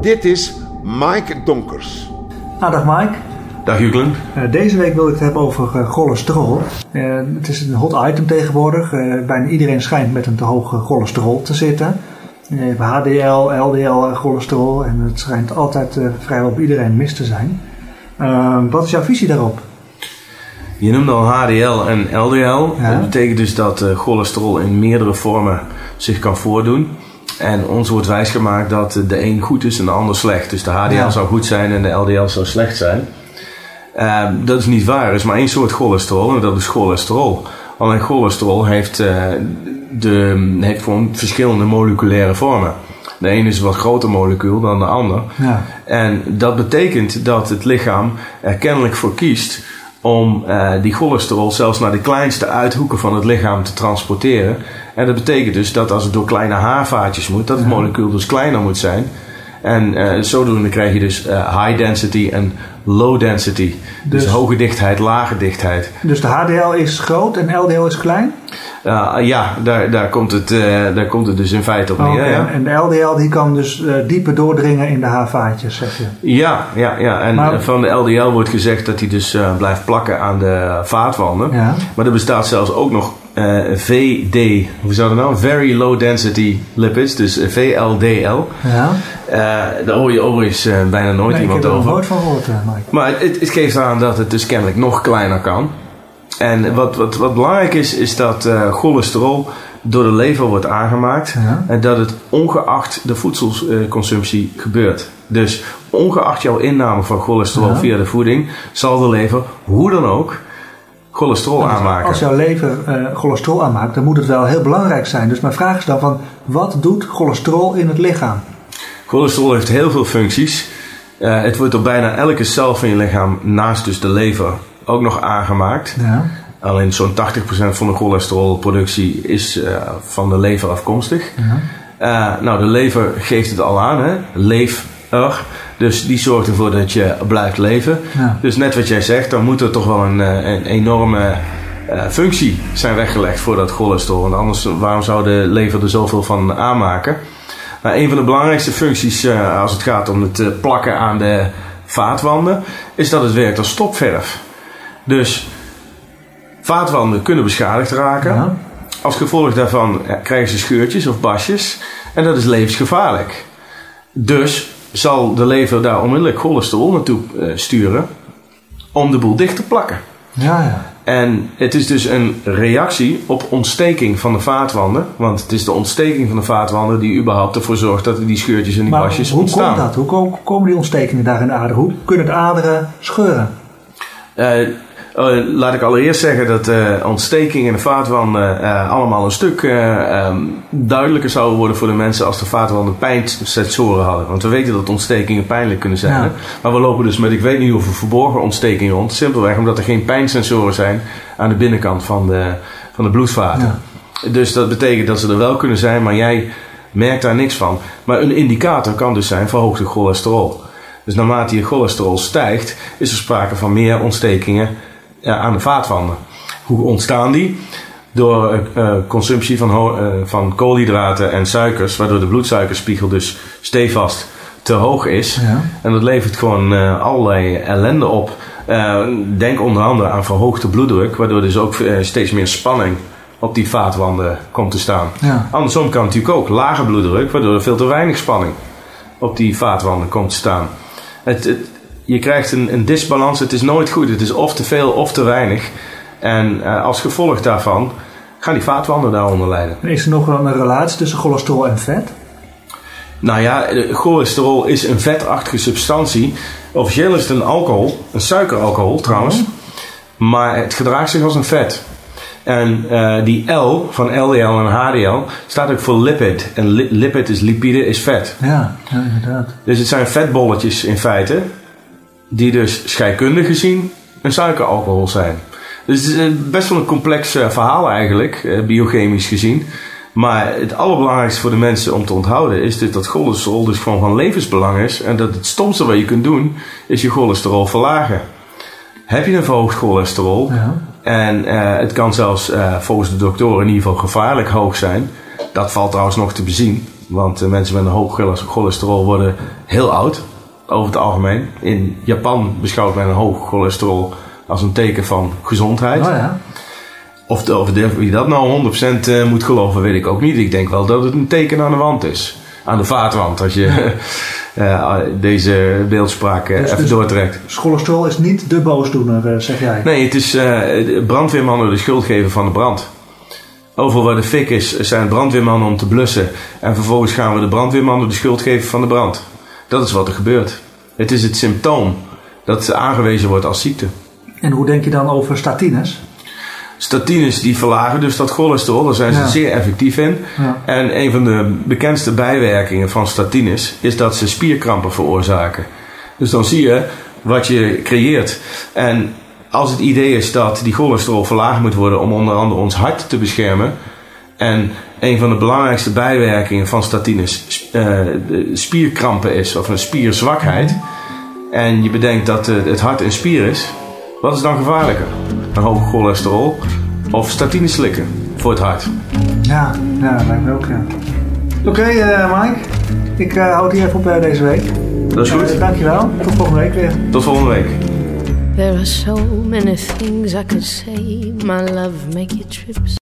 Dit is Mike Donkers. Dag Mike. Dag Juglen. Deze week wil ik het hebben over cholesterol. Het is een hot item tegenwoordig. Bijna iedereen schijnt met een te hoog cholesterol te zitten. We hebben HDL, LDL cholesterol en het schijnt altijd vrijwel op iedereen mis te zijn. Wat is jouw visie daarop? Je noemde al HDL en LDL. Ja. Dat betekent dus dat cholesterol in meerdere vormen zich kan voordoen. En ons wordt wijsgemaakt dat de een goed is en de ander slecht. Dus de HDL zou goed zijn en de LDL zou slecht zijn. Dat is niet waar. Er is maar één soort cholesterol en dat is cholesterol. Alleen cholesterol heeft gewoon verschillende moleculaire vormen. De ene is een wat groter molecuul dan de ander. Ja. En dat betekent dat het lichaam er kennelijk voor kiest om die cholesterol zelfs naar de kleinste uithoeken van het lichaam te transporteren. En dat betekent dus dat als het door kleine haarvaatjes moet, dat het molecuul dus kleiner moet zijn. En zodoende krijg je dus high density en low density. Dus hoge dichtheid, lage dichtheid. Dus de HDL is groot en LDL is klein? Daar komt het dus in feite op neer. Okay. Ja. En de LDL die kan dus dieper doordringen in de haarvaatjes, zeg je? Ja. En van de LDL wordt gezegd dat hij dus blijft plakken aan de vaatwanden. Ja. Maar er bestaat zelfs ook nog VD, hoe zou dat nou? Very Low Density Lipids, dus VLDL. Ja. Daar hoor je overigens bijna nooit iemand over. Ik heb er nooit van gehoord, Mike. Maar het geeft aan dat het dus kennelijk nog kleiner kan. En wat belangrijk is dat cholesterol door de lever wordt aangemaakt. Ja. En dat het ongeacht de voedselconsumptie gebeurt. Dus ongeacht jouw inname van cholesterol via de voeding, zal de lever hoe dan ook cholesterol aanmaken. Als jouw lever cholesterol aanmaakt, dan moet het wel heel belangrijk zijn. Dus mijn vraag is dan van, wat doet cholesterol in het lichaam? Cholesterol heeft heel veel functies. Het wordt door bijna elke cel van je lichaam, naast dus de lever, ook nog aangemaakt. Ja. Alleen zo'n 80% van de cholesterolproductie is van de lever afkomstig. Ja. De lever geeft het al aan, hè? Leef er. Dus die zorgt ervoor dat je blijft leven. Ja. Dus net wat jij zegt, dan moet er toch wel een enorme functie zijn weggelegd voor dat cholesterol. Want anders, waarom zou de lever er zoveel van aanmaken? Nou, een van de belangrijkste functies als het gaat om het plakken aan de vaatwanden, is dat het werkt als stopverf. Dus vaatwanden kunnen beschadigd raken. Ja. Als gevolg daarvan krijgen ze scheurtjes of basjes. En dat is levensgevaarlijk. Dus zal de lever daar onmiddellijk cholesterol naartoe sturen om de boel dicht te plakken. Ja. En het is dus een reactie op ontsteking van de vaatwanden. Want het is de ontsteking van de vaatwanden die überhaupt ervoor zorgt dat die scheurtjes en die basjes ontstaan. Hoe komt dat? Hoe komen die ontstekingen daar in de ader? Hoe kunnen de aderen scheuren? Laat ik allereerst zeggen dat ontstekingen in de vaatwanden allemaal een stuk duidelijker zouden worden voor de mensen als de vaatwanden pijnsensoren hadden. Want we weten dat ontstekingen pijnlijk kunnen zijn. Ja. Maar we lopen dus met ik weet niet hoeveel verborgen ontstekingen rond. Simpelweg omdat er geen pijnsensoren zijn aan de binnenkant van de bloedvaten. Ja. Dus dat betekent dat ze er wel kunnen zijn, maar jij merkt daar niks van. Maar een indicator kan dus zijn verhoogde cholesterol. Dus naarmate je cholesterol stijgt, is er sprake van meer ontstekingen aan de vaatwanden. Hoe ontstaan die? Door consumptie van koolhydraten en suikers, waardoor de bloedsuikerspiegel dus stevast te hoog is. Ja. En dat levert gewoon allerlei ellende op. Denk onder andere aan verhoogde bloeddruk, waardoor dus ook steeds meer spanning op die vaatwanden komt te staan. Ja. Andersom kan natuurlijk ook lage bloeddruk, waardoor er veel te weinig spanning op die vaatwanden komt te staan. Je krijgt een disbalans, het is nooit goed. Het is of te veel of te weinig. En als gevolg daarvan gaan die vaatwanden daaronder lijden. Is er nog wel een relatie tussen cholesterol en vet? Nou ja, cholesterol is een vetachtige substantie. Officieel is het een alcohol, een suikeralcohol trouwens. Maar het gedraagt zich als een vet. En die L van LDL en HDL staat ook voor lipid. En lipid is lipide, is vet. Ja, inderdaad. Dus het zijn vetbolletjes in feite, die dus scheikundig gezien een suikeralcohol zijn. Dus het is best wel een complex verhaal eigenlijk, biochemisch gezien. Maar het allerbelangrijkste voor de mensen om te onthouden is dus dat cholesterol dus gewoon van levensbelang is. En dat het stomste wat je kunt doen, is je cholesterol verlagen. Heb je een verhoogd cholesterol, en het kan zelfs volgens de doktoren in ieder geval gevaarlijk hoog zijn. Dat valt trouwens nog te bezien. Want mensen met een hoog cholesterol worden heel oud, over het algemeen. In Japan beschouwt men een hoog cholesterol als een teken van gezondheid. Oh ja. Of wie dat nou 100% moet geloven, weet ik ook niet. Ik denk wel dat het een teken aan de wand is. Aan de vaatwand, als je deze beeldspraak even doortrekt. Cholesterol is niet de boosdoener, zeg jij? Nee, het is brandweermannen de schuld geven van de brand. Overal waar de fik is, zijn brandweermannen om te blussen. En vervolgens gaan we de brandweermannen de schuld geven van de brand. Dat is wat er gebeurt. Het is het symptoom dat aangewezen wordt als ziekte. En hoe denk je dan over statines? Statines die verlagen dus dat cholesterol, daar zijn ze zeer effectief in. Ja. En een van de bekendste bijwerkingen van statines is dat ze spierkrampen veroorzaken. Dus dan zie je wat je creëert. En als het idee is dat die cholesterol verlaagd moet worden om onder andere ons hart te beschermen. En een van de belangrijkste bijwerkingen van statines spierkrampen is, of een spierzwakheid. En je bedenkt dat het hart een spier is. Wat is dan gevaarlijker? Een hoog cholesterol of statine slikken voor het hart? Ja, dat lijkt me ook, ja. Oké, Mike. Ik houd hier even op deze week. Dat is goed. Dankjewel. Tot volgende week weer. Tot volgende week. There are so many things I could say. My love, make your trips